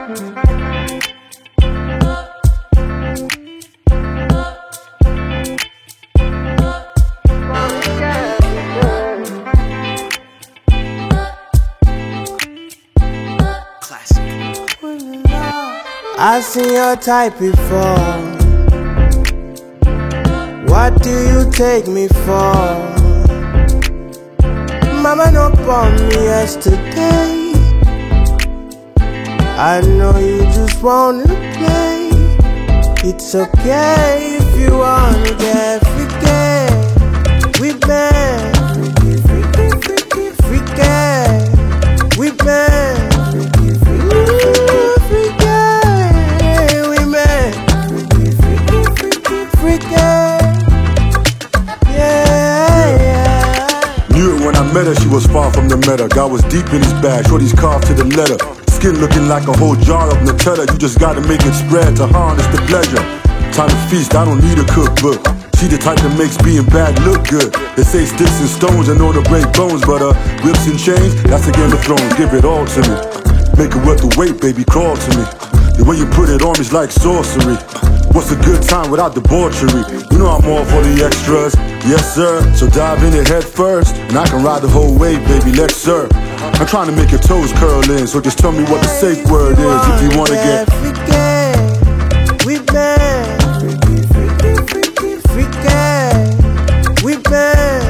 I seen your type before. What do you take me for? Mama no born me yesterday. I know you just wanna play. It's okay if you wanna get freaky. We been freaky. We been met her, she was far from the meta. God was deep in his bag, shorty's carved to the letter. Skin looking like a whole jar of Nutella. You just gotta make it spread to harness the pleasure. Time to feast, I don't need a cookbook. She the type that makes being bad look good. They say sticks and stones and know to break bones, but whips and chains, that's a Game of Thrones. Give it all to me. Make it worth the wait, baby, crawl to me. The way you put it on me's like sorcery. What's a good time without debauchery? You know I'm all for the extras, yes sir. So dive in it head first, and I can ride the whole wave, baby, let's serve. I'm trying to make your toes curl in, so just tell me what the safe word is if you wanna get freaky. We been freaky. We been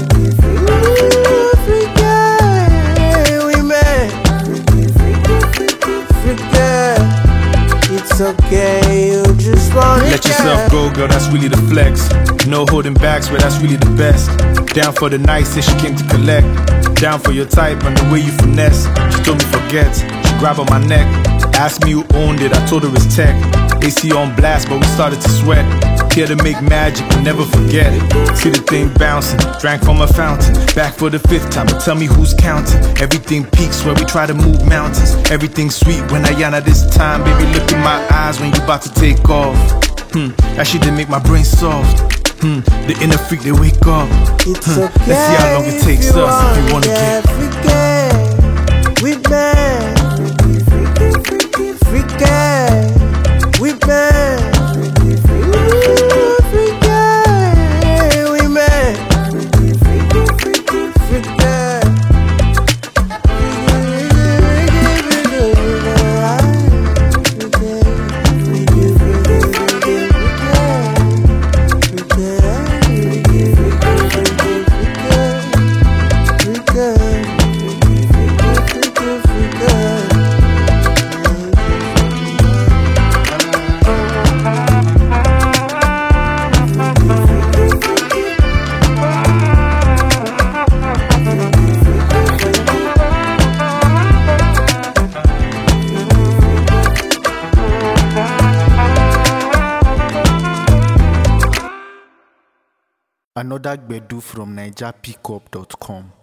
it's okay, you just wanna let yourself go, girl, that's really the flex. No holding backs, but that's really the best. Down for the night, said she came to collect. Down for your type and the way you finesse. She told me forget, she grabbed on my neck. Asked me who owned it, I told her it's tech. AC on blast, but we started to sweat. Here to make magic, we'll never forget it. See the thing bouncing, drank from a fountain. Back for the 5th time, but tell me who's counting. Everything peaks where we try to move mountains. Everything sweet when I yana this time. Baby, look in my eyes when you about to take off. That shit didn't make my brain soft. The inner freak, they wake up. It's okay. Let's see how long it takes us if you wanna get freaky. We been freaky. We been Another Gbedu from NigerPickup.com.